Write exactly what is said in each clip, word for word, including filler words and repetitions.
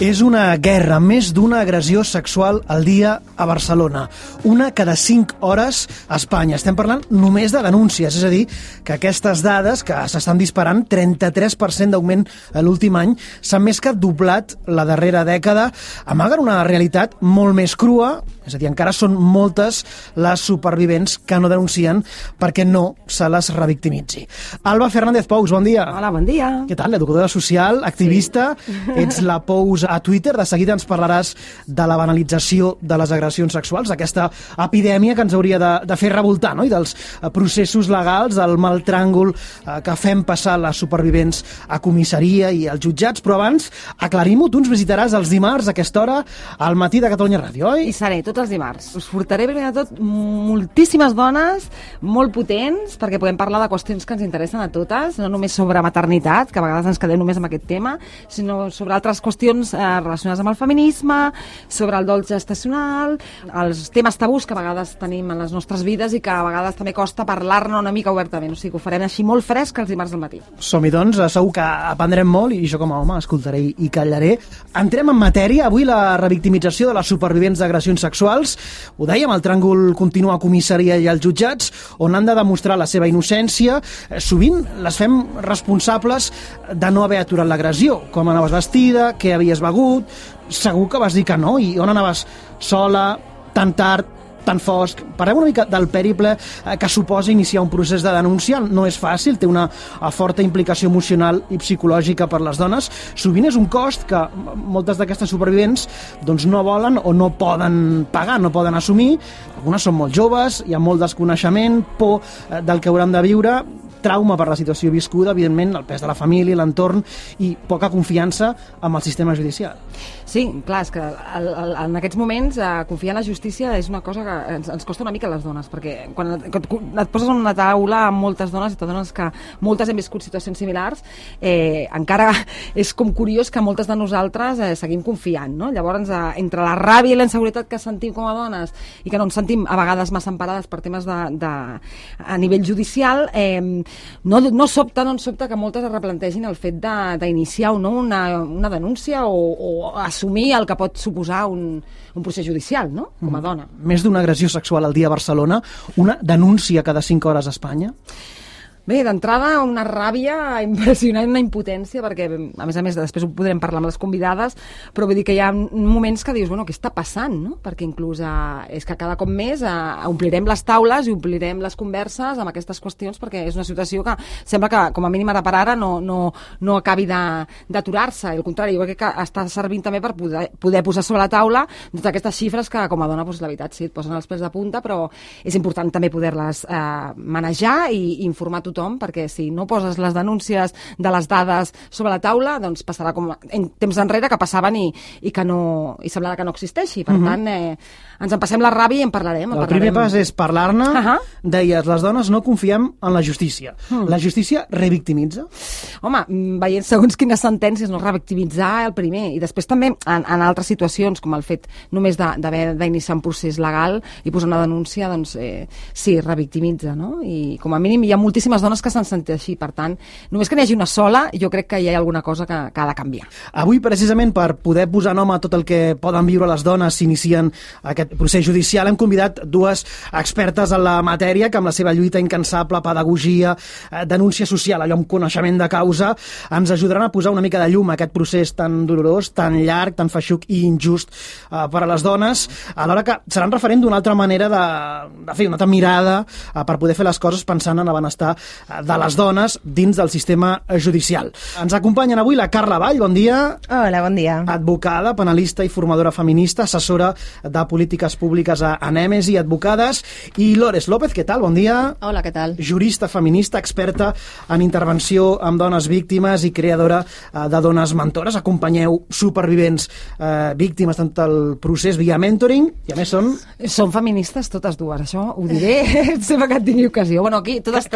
És una guerra, més d'una agressió sexual al dia a Barcelona. Una cada cinc hores a Espanya. Estem parlant només de denúncies, és a dir, que aquestes dades, que s'estan disparant, trenta-tres per cent d'augment l'últim any, s'han més que doblat la darrera dècada, amaguen una realitat molt més crua, és a dir, encara són moltes les supervivents que no denuncien perquè no se les revictimitzi. Alba Fernández Pous, bon dia. Hola, bon dia. Què tal? Educadora social, activista, sí. Ets la Pous a Twitter, de seguida ens parlaràs de la banalització de les agressions sexuals, aquesta epidèmia que ens hauria de, de fer revoltar, no? I dels processos legals, del mal tràngol eh, que fem passar les supervivents a comissaria i als jutjats, però abans aclarim-ho, tu ens visitaràs els dimarts a aquesta hora al matí de Catalunya Ràdio, oi? I seré tots els dimarts. Us portaré primer de tot moltíssimes dones molt potents perquè podem parlar de qüestions que ens interessen a totes, no només sobre maternitat, que a vegades ens quedem només amb aquest tema, sinó sobre altres qüestions eh, relacionades amb el feminisme, sobre el dol gestacional, els temes tabús que a vegades tenim en les nostres vides i que a vegades també costa parlar-ne una mica obertament. O sigui que ho farem així molt fresc els dimarts del matí. Som-hi, doncs, segur que aprendrem molt i jo com a home escoltaré i callaré. Entrem en matèria. Avui la revictimització de les supervivents d'agressions sexuals. Ho dèiem, el tràngol continua a comissaria i als jutjats, on han de demostrar la seva innocència. Sovint les fem responsables de no haver aturat l'agressió. Com anaves vestida, què havies begut, segur que vas dir que no, i on anaves sola, tan tard, tan fosc. Parlem una mica del pèriple que suposa iniciar un procés de denúncia. No és fàcil, té una forta implicació emocional i psicològica per les dones. Sovint és un cost que moltes d'aquestes supervivents doncs, no volen o no poden pagar, no poden assumir. Algunes són molt joves, hi ha molt desconeixement, por del que hauran de viure, trauma per la situació viscuda, evidentment, el pes de la família, l'entorn i poca confiança amb el sistema judicial. Sí, clar, és que el, el, en aquests moments eh, confiar en la justícia és una cosa que ens, ens costa una mica a les dones, perquè quan et, et poses en una taula amb moltes dones i t'adones que moltes hem viscut situacions similars, eh, encara és com curiós que moltes de nosaltres eh, seguim confiant, no? Llavors, eh, entre la ràbia i la inseguretat que sentim com a dones i que no ens sentim a vegades massa emparades per temes de, de, a nivell judicial, eh, No, no sobta, no ens sobta que moltes es replantegin el fet d'iniciar no, una, una denúncia o, o assumir el que pot suposar un, un procés judicial, no? Com a dona. Més d'una agressió sexual al dia a Barcelona, una denúncia cada cinc hores a Espanya? Bé, d'entrada una ràbia impressionant, una impotència, perquè a més a més després ho podrem parlar amb les convidades, però vull dir que hi ha moments que dius, bueno, què està passant, no? Perquè inclús eh, és que cada cop més eh, omplirem les taules i omplirem les converses amb aquestes qüestions, perquè és una situació que sembla que com a mínim ara per ara no, no, no acabi d'aturar-se, al contrari, jo crec que està servint també per poder, poder posar sobre la taula totes aquestes xifres que com a dona, doncs, la veritat, sí, et posen els pèls de punta, però és important també poder-les eh, manejar i, i informar tothom, perquè si no poses les denúncies de les dades sobre la taula, doncs passarà com en temps enrere que passaven i, i que no i semblarà que no existeixi. Per uh -huh. tant, eh, ens en passem la ràbia i en parlarem. En el parlarem. primer pas és parlar-ne. Uh -huh. Deies, les dones no confiem en la justícia. Uh -huh. La justícia revictimitza? Home, veient segons quines sentències, no, revictimitzar el primer. I després també en, en altres situacions, com el fet només d'haver d'iniciar un procés legal i posar una denúncia, doncs eh, sí, revictimitza, no? I com a mínim hi ha moltíssimes dones que s'han sentit així. Per tant, només que n'hi hagi una sola, jo crec que hi ha alguna cosa que, que ha de canviar. Avui, precisament, per poder posar nom a tot el que poden viure les dones si inicien aquest procés judicial, hem convidat dues expertes en la matèria que amb la seva lluita incansable, pedagogia, eh, denúncia social, allò amb coneixement de causa, ens ajudaran a posar una mica de llum a aquest procés tan dolorós, tan llarg, tan feixuc i injust eh, per a les dones, alhora que seran referent d'una altra manera de, de fer una altra mirada eh, per poder fer les coses pensant en el benestar de les dones dins del sistema judicial. Ens acompanyen avui la Carla Vall, bon dia. Hola, bon dia. Advocada, penalista i formadora feminista, assessora de polítiques públiques a Anèmesi Advocades, i Lores López, què tal? Bon dia. Hola, què tal? Jurista feminista, experta en intervenció amb dones víctimes i creadora eh, de dones mentores. Acompanyeu supervivents eh, víctimes en tot el procés via mentoring, i a més són... Són feministes totes dues, això ho diré sempre que tingui ocasió. Bueno, aquí totes Cada tres... dimarts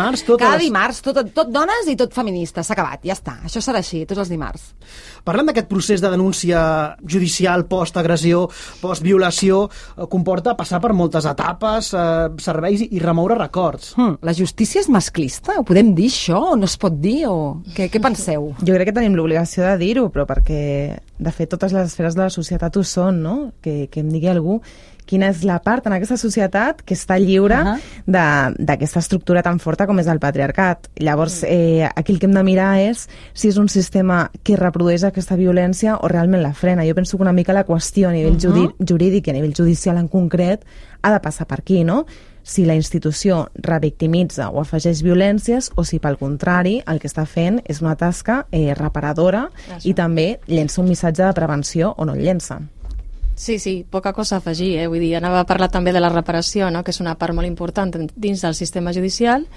dimarts, totes Cada les... dimarts, tot, tot dones i tot feministes, s'ha acabat, ja està. Això serà així, tots els dimarts. Parlant d'aquest procés de denúncia judicial post-agressió, post-violació, eh, comporta passar per moltes etapes, eh, serveis i remoure records. Hmm, la justícia és masclista? Ho podem dir, això? O no es pot dir? O... Què, què penseu? Jo crec que tenim l'obligació de dir-ho, però perquè, de fet, totes les esferes de la societat ho són, no? Que, que em digui algú quina és la part en aquesta societat que està lliure uh -huh. d'aquesta estructura tan forta com és el patriarcat. Llavors, eh, aquí el que hem de mirar és si és un sistema que reprodueix aquesta violència o realment la frena. Jo penso que una mica la qüestió a nivell uh -huh. jurídic i a nivell judicial en concret ha de passar per aquí, no? Si la institució revictimitza o afegeix violències o si, pel contrari, el que està fent és una tasca eh, reparadora Això. I també llença un missatge de prevenció o no el llença. Sí, sí, poca cosa a afegir, eh? Vull dir, anava a parlar també de la reparació, no? Que és una part molt important dins del sistema judicial,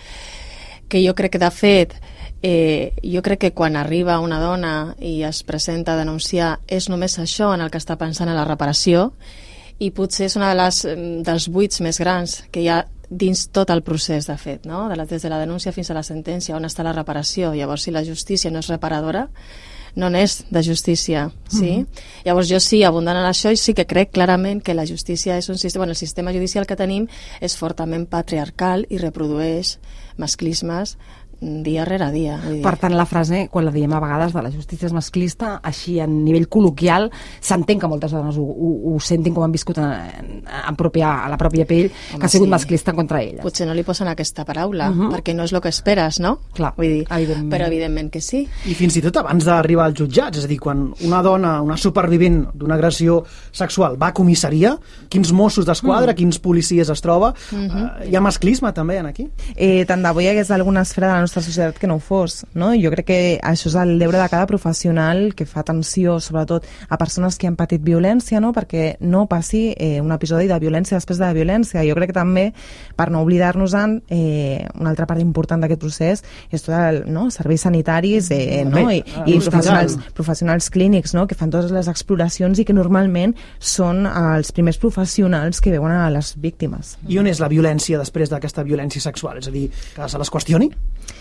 que jo crec que, de fet, eh, jo crec que quan arriba una dona i es presenta a denunciar és només això en el que està pensant en la reparació, i potser és una de les, dels buits més grans que hi ha dins tot el procés, de fet, no? De la, des de la denúncia fins a la sentència, on està la reparació. Llavors, si la justícia no és reparadora, no n'és de justícia, sí? Mm-hmm. Llavors jo sí, abundant en això, i sí que crec clarament que la justícia és un sistema, bueno, el sistema judicial que tenim és fortament patriarcal i reprodueix masclismes dia rere dia. Per tant, la frase, quan la diem a vegades de la justícia és masclista, així a nivell col·loquial, s'entén que moltes dones ho, ho, ho sentin com han viscut en, en pròpia, a la pròpia pell, Home, que ha sigut sí. masclista contra elles. Potser no li posen aquesta paraula, uh -huh. perquè no és el que esperes, no? Clar, Vull dir, evidentment. Però evidentment que sí. I fins i tot abans d'arribar als jutjats, és a dir, quan una dona, una supervivent d'una agressió sexual va a comissaria, quins Mossos d'Esquadra, mm. quins policies es troba, uh -huh. uh, hi ha masclisme també en aquí? Eh, tant de bo hi hagués alguna esfera de la nostra societat que no ho fos, no? Jo crec que això és el deure de cada professional que fa atenció sobretot a persones que han patit violència, no? Perquè no passi eh, un episodi de violència després de la violència. Jo crec que també, per no oblidar-nos-en, eh, una altra part important d'aquest procés és tot el, no? serveis sanitaris eh, no? I, i professionals, professionals clínics, no? Que fan totes les exploracions i que normalment són els primers professionals que veuen a les víctimes. I on és la violència després d'aquesta violència sexual? És a dir, que se les qüestioni?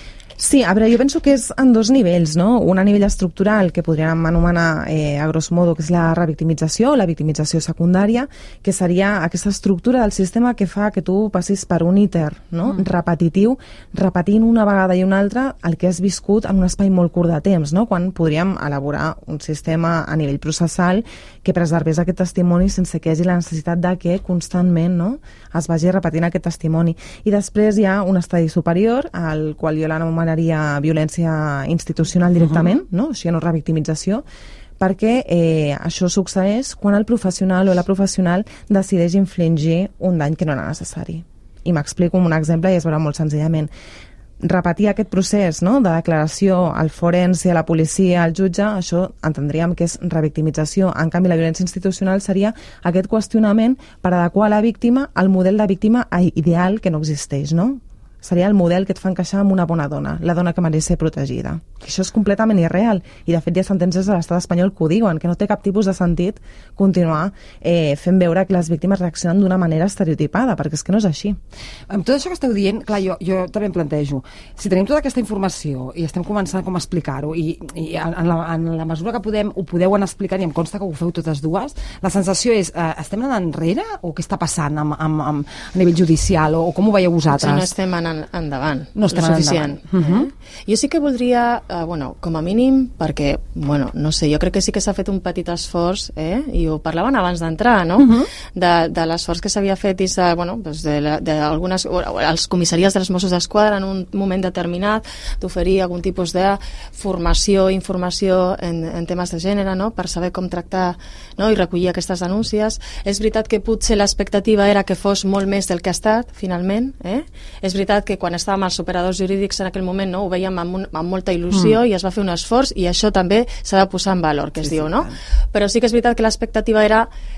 Sí, a veure, jo penso que és en dos nivells, no? Un a nivell estructural, que podríem anomenar eh, a grosso modo, que és la revictimització, la victimització secundària, que seria aquesta estructura del sistema que fa que tu passis per un íter, no? Mm. repetitiu, repetint una vegada i una altra el que has viscut en un espai molt curt de temps, no? Quan podríem elaborar un sistema a nivell processal que preservés aquest testimoni sense que hi hagi la necessitat de que constantment, no? Es vagi repetint aquest testimoni. I després hi ha un estadi superior, al qual jo l'anomenaria violència institucional directament, uh -huh. no? O sigui, no revictimització, perquè eh, això succeeix quan el professional o la professional decideix infligir un dany que no era necessari. I m'explico amb un exemple i es veurà molt senzillament. Repetir aquest procés, no?, de declaració al forense, a la policia, al jutge, això entendríem que és revictimització. En canvi, la violència institucional seria aquest qüestionament per adequar la víctima al model de víctima ideal que no existeix, no? Seria el model que et fa encaixar amb una bona dona, la dona que mereix ser protegida. Això és completament irreal, i de fet hi ha sentències de l'estat espanyol que ho diuen, que no té cap tipus de sentit continuar eh, fent veure que les víctimes reaccionen d'una manera estereotipada, perquè és que no és així. Amb tot això que esteu dient, clar, jo, jo també em plantejo, si tenim tota aquesta informació i estem començant com a explicar-ho, i, i en, la, en la mesura que podem, ho podeu anar explicant, i em consta que ho feu totes dues, la sensació és, eh, estem anant enrere o què està passant amb, amb, amb, a nivell judicial, o, o com ho veieu vosaltres? No estem anant endavant, no estem suficient. Endavant. Uh-huh. Jo sí que voldria, eh, bueno, com a mínim, perquè, bueno, no sé, jo crec que sí que s'ha fet un petit esforç, eh, i ho parlaven abans d'entrar, no?, uh-huh. de, de l'esforç que s'havia fet dins de, bueno, doncs de, la, de algunes, els comissaries dels Mossos d'Esquadra en un moment determinat, d'oferir algun tipus de formació, informació en, en temes de gènere, no?, per saber com tractar, no?, i recollir aquestes denúncies. És veritat que potser l'expectativa era que fos molt més del que ha estat, finalment, eh? És veritat que quan estàvem als operadors jurídics en aquell moment, no, ho veiem amb, un, amb molta il·lusió, mm. i es va fer un esforç, i això també s'ha de posar en valor, que es sí, diu, no? Sí, però sí que és veritat que l'expectativa era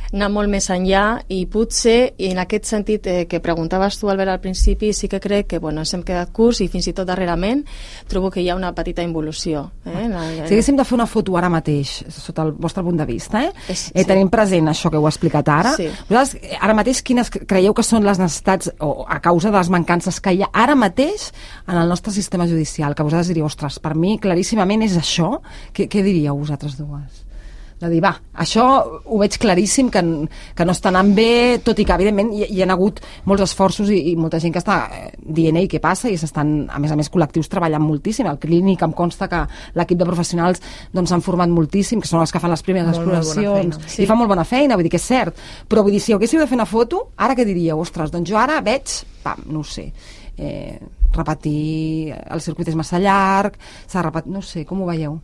anar molt més enllà i potser, i en aquest sentit eh, que preguntaves tu, Albert, al principi, sí que crec que bueno, ens hem quedat curts i fins i tot darrerament trobo que hi ha una petita involució. Eh? La, la... Si haguéssim de fer una foto ara mateix, sota el vostre punt de vista, eh? És, eh, sí. tenim present això que heu explicat ara. Sí. Vosaltres, ara mateix, quines creieu que són les necessitats, o a causa de les mancances que hi ha ara mateix en el nostre sistema judicial? Que vosaltres diríeu, ostres, per mi claríssimament és això. Què, què diríeu vosaltres dues? De dir, va, això ho veig claríssim que, que no està anant bé, tot i que evidentment hi, hi ha hagut molts esforços i, i molta gent que està dient ei, què passa, i s'estan, a més a més, col·lectius treballant moltíssim. Al Clínic em consta que l'equip de professionals doncs, s'han format moltíssim, que són els que fan les primeres molt, exploracions, molt sí. i fan molt bona feina, vull dir que és cert. Però vull dir, si haguéssiu de fer una foto, ara què diríeu? Ostres, doncs jo ara veig, pam, no ho sé, eh, repetir, el circuit és massa llarg, s'ha repetit, no sé, com ho veieu?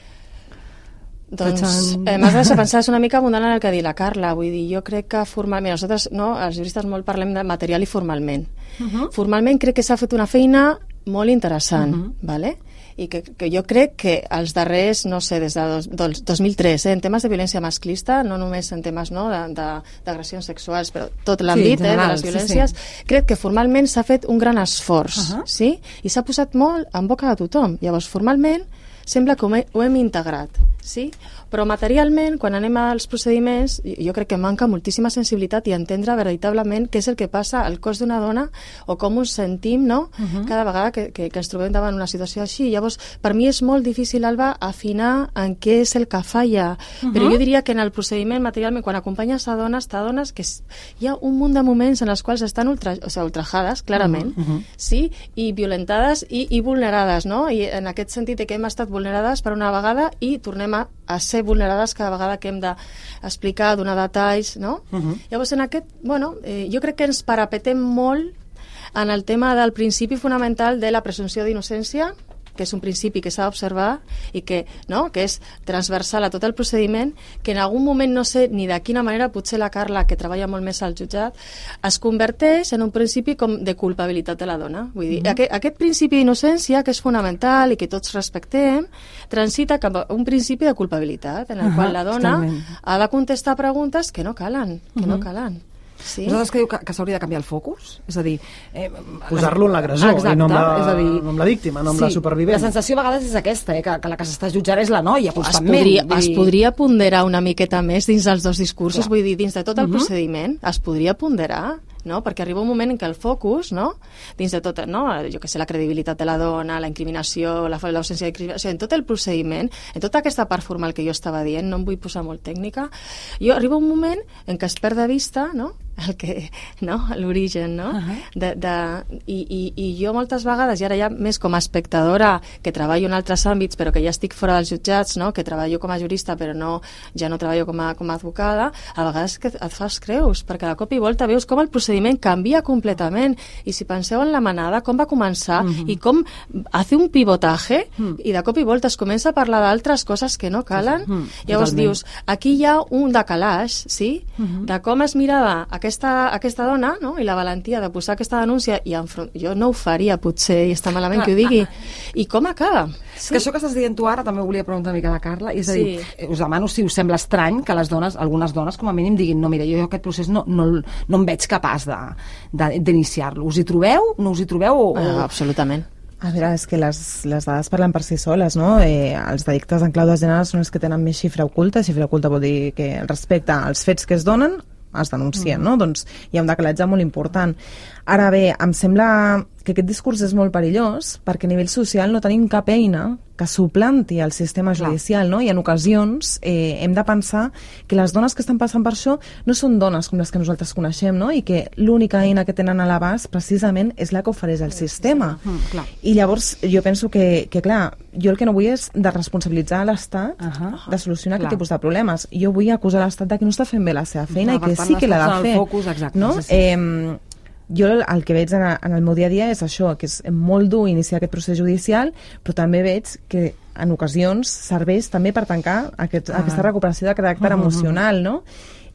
Doncs eh, m'has de pensar, és una mica abundant en el que ha dit la Carla, vull dir, jo crec que formalment, nosaltres, no, els juristes molt parlem de material i formalment. Uh -huh. Formalment crec que s'ha fet una feina molt interessant, uh -huh. vale? I que, que jo crec que els darrers, no sé, des de dos, dos, dos mil tres, eh, en temes de violència masclista, no només en temes no, d'agressions sexuals, però tot l'àmbit sí, eh, de les violències, sí, sí. crec que formalment s'ha fet un gran esforç, uh -huh. sí? I s'ha posat molt en boca de tothom. Llavors, formalment, sembla que ho hem, ho hem integrat, sí? Però materialment, quan anem als procediments, jo crec que manca moltíssima sensibilitat i entendre veritablement què és el que passa al cos d'una dona o com us sentim, no?, uh -huh. cada vegada que, que, que ens trobem davant una situació així. Llavors, per mi és molt difícil, Alba, afinar en què és el que falla. Uh -huh. Però jo diria que en el procediment, materialment, quan acompanyes a dones, t'adones que hi ha un munt de moments en els quals estan ultra, o sigui, ultrajades, clarament, uh -huh. sí?, i violentades i, i vulnerades, no?, i en aquest sentit que hem estat vulnerades per una vegada i tornem a, a ser vulnerades cada vegada que hem d'explicar, donar detalls, no? Uh -huh. Llavors, en aquest, bueno, eh, jo crec que ens parapetem molt en el tema del principi fonamental de la presumpció d'innocència, que és un principi que s'ha d'observar i que, no, que és transversal a tot el procediment, que en algun moment, no sé ni de quina manera, potser la Carla, que treballa molt més al jutjat, es converteix en un principi com de culpabilitat de la dona. Vull dir, mm-hmm. aquest, aquest principi d'innocència, que és fonamental i que tots respectem, transita cap a un principi de culpabilitat, en el uh-huh, qual la dona totalment. Ha de contestar preguntes que no calen, que uh-huh. no calen. Sí. Vosaltres creieu que, que s'hauria de canviar el focus? És a dir... Eh, posar-lo en l'agressor i no amb la, és a dir, no amb la víctima, no amb sí, la supervivent. La sensació a vegades és aquesta, eh, que, que la que s'està jutjant és la noia, constantment. Es podria, es podria ponderar una miqueta més dins dels dos discursos, Clar. Vull dir, dins de tot el uh-huh. procediment, es podria ponderar, no? Perquè arriba un moment en què el focus, no? Dins de tot, no? Jo que sé, la credibilitat de la dona, la incriminació, la l'ausència d'incriminació, en tot el procediment, en tota aquesta part formal que jo estava dient, no em vull posar molt tècnica, jo arriba un moment en què es perd de vista, no?, el que, no?, l'origen, no? Uh-huh. de, de, i, i, i jo moltes vegades, i ara ja més com a espectadora, que treballo en altres àmbits, però que ja estic fora dels jutjats, no?, que treballo com a jurista, però no, ja no treballo com a, com a advocada, a vegades que et fas creus, perquè de cop i volta veus com el procediment canvia completament, i si penseu en la manada, com va començar, uh-huh. i com hace un pivotaje, uh-huh. i de cop i volta es comença a parlar d'altres coses que no calen, uh-huh. llavors Totalment. Dius, aquí hi ha un decalaix, sí?, uh-huh. de com es mirava aquesta Aquesta, aquesta dona, no?, i la valentia de posar aquesta denúncia, i enfront... jo no ho faria, potser, i està malament ah, que ho digui. I com acaba? Sí. Que això que estàs dient tu ara també volia preguntar una mica a la Carla, és a dir, sí. us demano si us sembla estrany que les dones, algunes dones com a mínim diguin, no, mira, jo aquest procés no, no, no em veig capaç d'iniciar-lo. Us hi trobeu? No us hi trobeu? O, o... Ah, absolutament. A veure, és que les, les dades parlen per si soles, no? Eh, els delictes en clau de gènere són els que tenen més xifra oculta. Xifra oculta vol dir que respecte als fets que es donen es denuncien, mm. no? Doncs hi ha un decalatge molt important. Ara bé, em sembla que aquest discurs és molt perillós perquè a nivell social no tenim cap eina que suplanti el sistema judicial, no? I en ocasions eh, hem de pensar que les dones que estan passant per això no són dones com les que nosaltres coneixem, no? I que l'única eina que tenen a l'abast precisament és la que ofereix el sistema. Mm, clar. I llavors jo penso que, que, clar, jo el que no vull és de responsabilitzar l'Estat uh -huh. de solucionar clar. Aquest tipus de problemes. Jo vull acusar l'Estat de que no està fent bé la seva feina no, i que sí que l'ha de fer. Focus, exacte, no? Sí, sí. Eh, jo el que veig en, en el meu dia a dia és això, que és molt dur iniciar aquest procés judicial, però també veig que en ocasions serveix també per tancar aquest, ah. aquesta recuperació de caràcter uh -huh. emocional, no?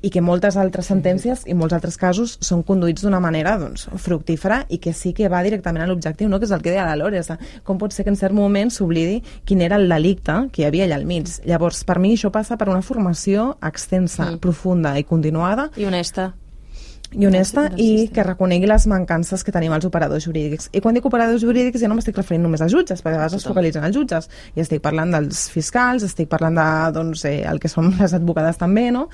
i que moltes altres sentències i molts altres casos són conduïts d'una manera doncs, fructífera i que sí que va directament a l'objectiu, no? Que és el que deia la Lore, com pot ser que en cert moment s'oblidi quin era el delicte que hi havia allà al mig. Llavors, per mi això passa per una formació extensa, mm. profunda i continuada. I honesta. i honesta i que reconegui les mancances que tenim els operadors jurídics. I quan dic operadors jurídics ja no m'estic referint només a jutges, perquè a vegades es focalitzen els jutges. I estic parlant dels fiscals, estic parlant de doncs, eh, el que són les advocades també, no?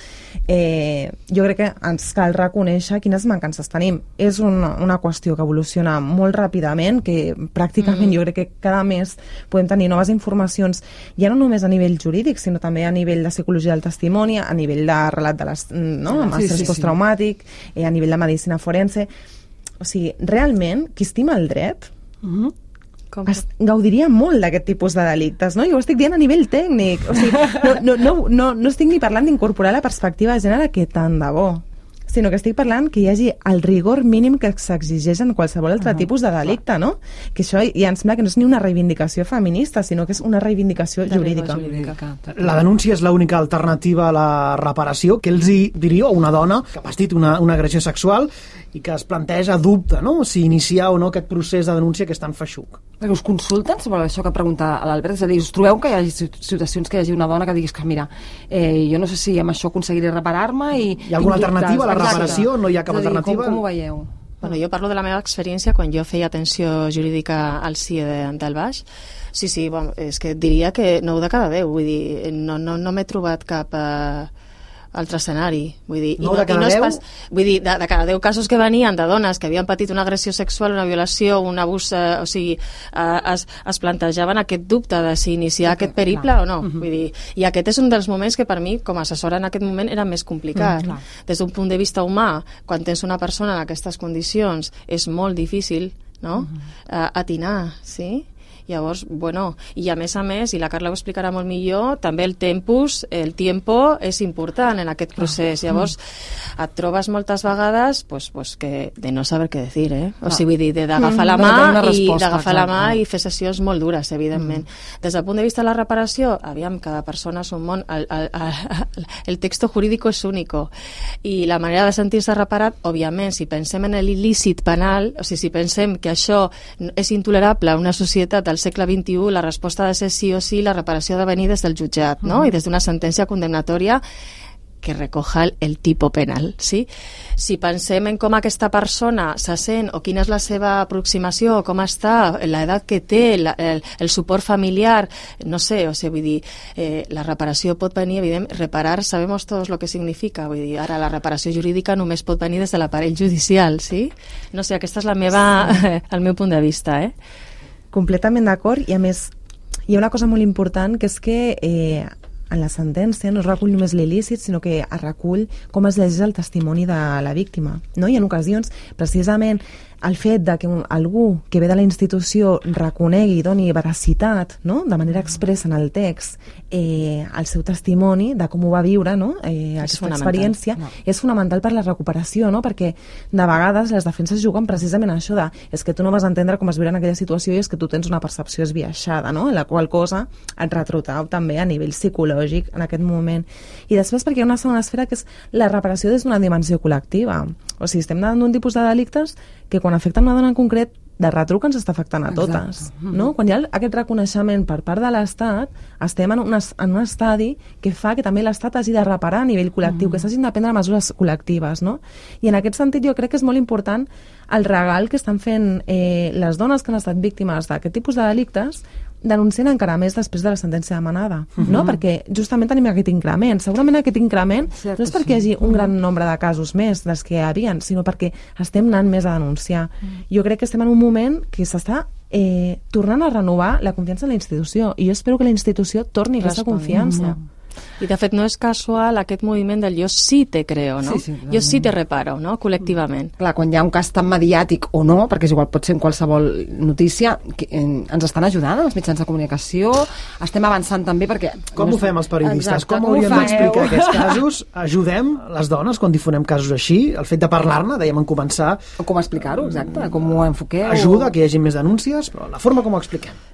Eh, jo crec que ens cal reconèixer quines mancances tenim. És una, una qüestió que evoluciona molt ràpidament, que pràcticament mm. jo crec que cada mes podem tenir noves informacions, ja no només a nivell jurídic, sinó també a nivell de psicologia del testimoni, a nivell de relat de les, no? amb sí, estrès sí, posttraumàtic, eh, a nivell de medicina forense. O sigui, realment, qui estima el dret uh-huh. es gaudiria molt d'aquest tipus de delictes, no? Jo ho estic dient a nivell tècnic. O sigui, no, no, no, no, no estic ni parlant d'incorporar la perspectiva de gènere, que tant de bo, sinó que estic parlant que hi hagi el rigor mínim que s'exigeix en qualsevol altre uh-huh. tipus de delicte, no? Que això ja em sembla que no és ni una reivindicació feminista, sinó que és una reivindicació de jurídica. jurídica. La denúncia és l'única alternativa a la reparació. Què els hi diríeu a una dona que ha patit una, una agressió sexual i que es planteja dubte, no?, si iniciar o no aquest procés de denúncia que és tan feixuc? Perquè us consulten sobre això que pregunta l'Albert? És a dir, us trobeu que hi hagi situacions que hi hagi una dona que diguis que, mira, eh, jo no sé si amb això aconseguiré reparar-me i... Hi ha alguna alternativa a la reparació? No hi ha cap dir, alternativa? Com, com ho veieu? Bueno, jo parlo de la meva experiència quan jo feia atenció jurídica al C I E de, del Baix. Sí, sí, bueno, és que diria que nou de cada deu, vull dir, no, no, no m'he trobat cap... Eh, altre escenari, vull dir, no, i no, de cada i no és deu? pas, vull dir, de, de cada deu casos que venien de dones que havien patit una agressió sexual, una violació, un abús, eh, o sigui, eh, es, es plantejaven aquest dubte de si iniciar okay, aquest periple clar. o no, uh-huh. vull dir, i aquest és un dels moments que per mi, com a assessora en aquest moment, era més complicat. Uh-huh. Des d'un punt de vista humà, quan tens una persona en aquestes condicions, és molt difícil, no?, uh-huh. eh, atinar, sí?, llavors, bueno, i a més a més, i la Carla ho explicarà molt millor, també el tempus, el tiempo és important en aquest procés. Llavors, et trobes moltes vegades pues, pues que de no saber què dir, eh? O sigui, vull dir, d'agafar la mà i d'agafar la mà i fer sessions molt dures, evidentment. Mm. Des del punt de vista de la reparació, aviam, cada persona és un món, el, el, el, el texto jurídico és único, i la manera de sentir-se reparat, òbviament, si pensem en l'il·lícit penal, o sigui, si pensem que això és intolerable a una societat del segle vint-i-u, la resposta ha de ser sí o sí, la reparació ha de venir des del jutjat, no? Uh-huh. I des d'una sentència condemnatòria que recoja el, el tipus penal, sí? Si pensem en com aquesta persona se sent o quina és la seva aproximació, com està, l'edat que té, la, el, el suport familiar, no sé, o sigui, vull dir, eh, la reparació pot venir, evident, reparar, sabemos todos lo que significa, vull dir, ara la reparació jurídica només pot venir des de l'aparell judicial, sí? No sé, aquesta és la meva, sí. el meu punt de vista, eh? Completament d'acord, i a més hi ha una cosa molt important, que és que eh, en la sentència no es recull només l'il·lícit, sinó que es recull com es llegeix el testimoni de la víctima, no? I en ocasions, precisament, el fet de que un, algú que ve de la institució reconegui i doni veracitat, no?, de manera expressa en el text eh, el seu testimoni de com ho va viure, no?, eh, aquesta experiència, no. és fonamental per la recuperació, no?, perquè de vegades les defenses juguen precisament a això de és que tu no vas entendre com es viure en aquella situació i és que tu tens una percepció esbiaixada, no?, en la qual cosa et retrotrau també a nivell psicològic en aquest moment. I després perquè hi ha una segona esfera que és la reparació des d'una dimensió col·lectiva. O sigui, estem davant d'un tipus de delictes que quan afecten una dona en concret, de retruc ens està afectant a totes. Exacte. No? Quan hi ha aquest reconeixement per part de l'Estat, estem en un, en un estadi que fa que també l'Estat hagi de reparar a nivell col·lectiu, mm. que s'hagin de prendre mesures col·lectives. No? I en aquest sentit jo crec que és molt important el regal que estan fent eh, les dones que han estat víctimes d'aquest tipus de delictes, denunciant encara més després de la sentència demanada, uh-huh. no? Perquè justament tenim aquest increment. Segurament aquest increment Cert, no és perquè sí. hi hagi un gran nombre de casos més dels que hi havien, sinó perquè estem anant més a denunciar. Uh-huh. Jo crec que estem en un moment que s'està eh, tornant a renovar la confiança en la institució, i jo espero que la institució torni a aquesta confiança. Uh-huh. I de fet no és casual aquest moviment del jo sí te creo, no? Sí, sí, jo sí te reparo, no? Col·lectivament. Clar, quan hi ha un cas tan mediàtic o no, perquè és igual, pot ser en qualsevol notícia, que, en, ens estan ajudant els mitjans de comunicació, estem avançant també perquè... Com ho fem els periodistes? Exacte, com, com hauríem d'explicar aquests casos? Ajudem les dones quan difonem casos així? El fet de parlar-ne, dèiem en començar... O com explicar-ho, exacte, com ho enfoqueu... Ajuda que hi hagi més denúncies, però la forma com ho expliquem.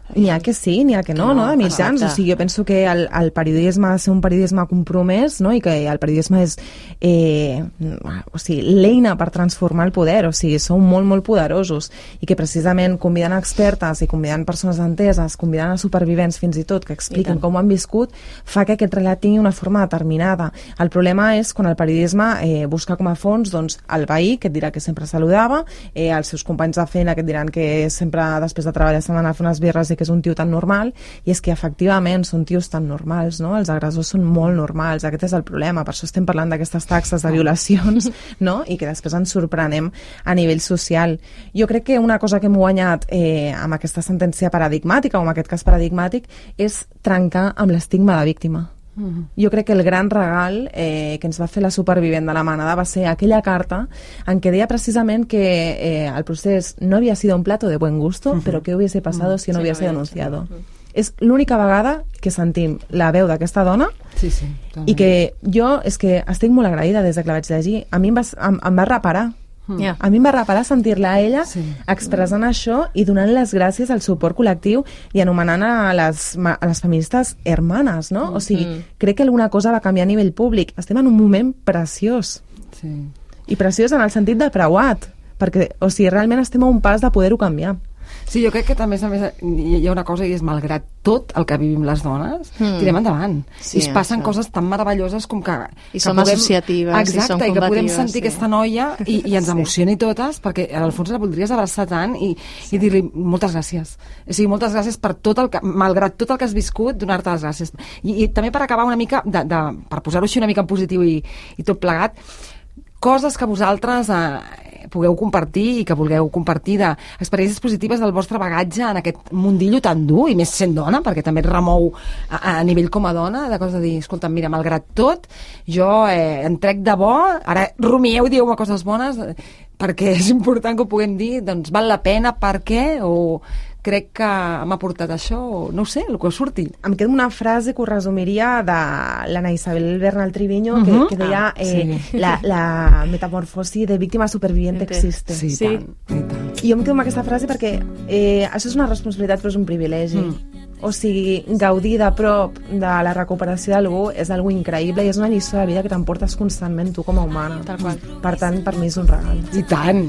N'hi ha que sí, n'hi ha que no, no, no de mitjans. O sigui, jo penso que el, el periodisme ha de ser un periodisme compromès, no? I que el periodisme és eh, o sigui, l'eina per transformar el poder, o sigui, són molt, molt poderosos, i que precisament convidant expertes i convidant persones enteses, convidant a supervivents fins i tot, que expliquen com ho han viscut, fa que aquest relat tingui una forma determinada. El problema és quan el periodisme eh, busca com a fons doncs, el veí, que et dirà que sempre saludava, eh, els seus companys de feina que et diran que sempre després de treballar se'n va anar a fer unes birres i que és un tio tan normal, i és que efectivament són tios tan normals, no? Els agressors són molt normals, aquest és el problema, per això estem parlant d'aquestes taxes de violacions, no? I que després ens sorprenem a nivell social. Jo crec que una cosa que hem guanyat eh, amb aquesta sentència paradigmàtica, o amb aquest cas paradigmàtic, és trencar amb l'estigma de víctima. Jo crec que el gran regal eh, que ens va fer la supervivent de la manada va ser aquella carta en què deia precisament que eh, el procés no havia sido un plato de buen gusto, uh-huh. però que hubiese pasado uh-huh. si no sí, hubiese no denunciado. Uh-huh. És l'única vegada que sentim la veu d'aquesta dona sí, sí, i que jo és que estic molt agraïda des que la vaig llegir. A mi em va, em, em va reparar. Yeah. A mi em va reparar sentir-la a ella sí. expressant això i donant les gràcies al suport col·lectiu i anomenant a les, a les feministes hermanes, no? O sigui, mm. crec que alguna cosa va canviar a nivell públic. Estem en un moment preciós. Sí. I preciós en el sentit de preuat, perquè, o sigui, realment estem a un pas de poder-ho canviar. Sí, jo crec que també a més, hi ha una cosa i és malgrat tot el que vivim les dones, mm. tirem endavant. Sí, I es passen això. Coses tan meravelloses com que... I som puguem, associatives, exacte, i som i que podem sentir sí. aquesta noia i, i ens emocioni sí. totes, perquè al fons la voldries abraçar tant i, sí. i dir-li moltes gràcies. O sigui, moltes gràcies per tot el que, malgrat tot el que has viscut, donar-te les gràcies. I, i també per acabar una mica, de, de, per posar-ho així una mica en positiu i, i tot plegat, coses que vosaltres eh, pugueu compartir i que vulgueu compartir d'experiències positives del vostre bagatge en aquest mundillo tan dur, i més sent dona, perquè també et remou a, a nivell com a dona, de coses de dir, escolta, mira, malgrat tot, jo eh, en trec de bo, ara rumieu i dieu-me coses bones, perquè és important que ho puguem dir, doncs val la pena, per què, o crec que m'ha portat això, o no ho sé, el que surti. Em queda una frase que ho resumiria de l'Anna Isabel Bernal Triviño, uh-huh. que, que deia eh, ah, sí. la, la metamorfosi de víctima superviviente existe. Sí, sí. Tant, i tant. I jo em quedo amb aquesta frase perquè eh, això és una responsabilitat però és un privilegi. Mm. O sigui, gaudir de prop de la recuperació d'algú és algo increïble i és una lliçó de vida que t'emportes constantment tu com a humana. Tal qual. Per tant, per mi és un regal. I tant!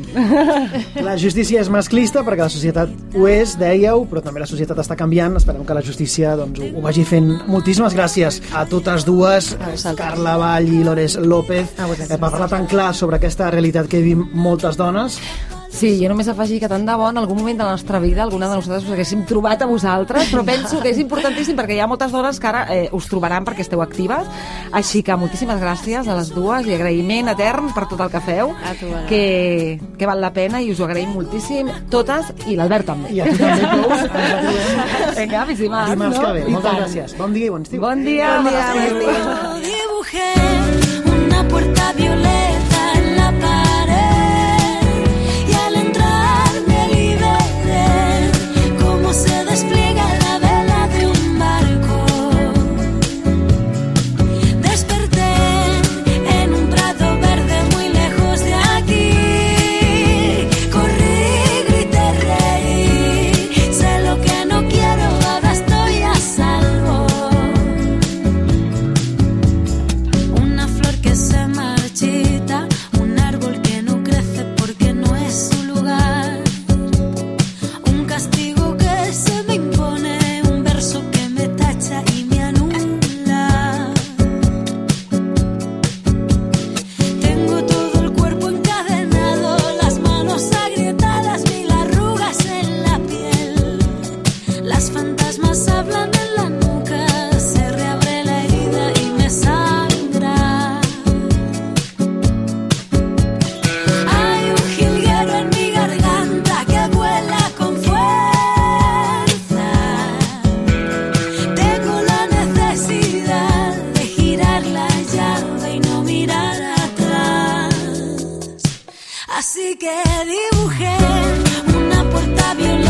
La justícia és masclista perquè la societat ho és, dèieu, però també la societat està canviant. Esperem que la justícia doncs, ho, ho vagi fent. Moltíssimes gràcies a totes dues, Carla Vall i Lores López, eh, per parlar tan clar sobre aquesta realitat que vivim moltes dones. Sí, jo només afegir que tant de bo en algun moment de la nostra vida alguna de nosaltres us haguéssim trobat a vosaltres, però penso que és importantíssim perquè hi ha moltes dones que ara eh, us trobaran perquè esteu actives, així que moltíssimes gràcies a les dues i agraïment etern per tot el que feu, tu, que, que val la pena i us ho agraïm moltíssim totes, i l'Albert també. I a tu també, Pous. Vinga, fins dimarts, dimarts no? que ve. Moltes gràcies. Bon dia i bon estiu. Bon dia. Bon dia. Bon dia. Dibujé una puerta violeta en la pared. Se despliega la vela de un barco. Desperté en un prado verde muy lejos de aquí. Corrí, grité, reí. Sé lo que no quiero, ahora estoy a salvo. Una flor que se marchita, un árbol que no crece porque no es su lugar. Un castigo se me impone, un verso que me tacha y me anula. Tengo todo el cuerpo encadenado, las manos agrietadas, mil arrugas en la piel. Las fantasmas hablan en la nuca, se reabre la herida y me sangra. Hay un jilguero en mi garganta que vuela con fuego. Así que dibujé una puerta violeta.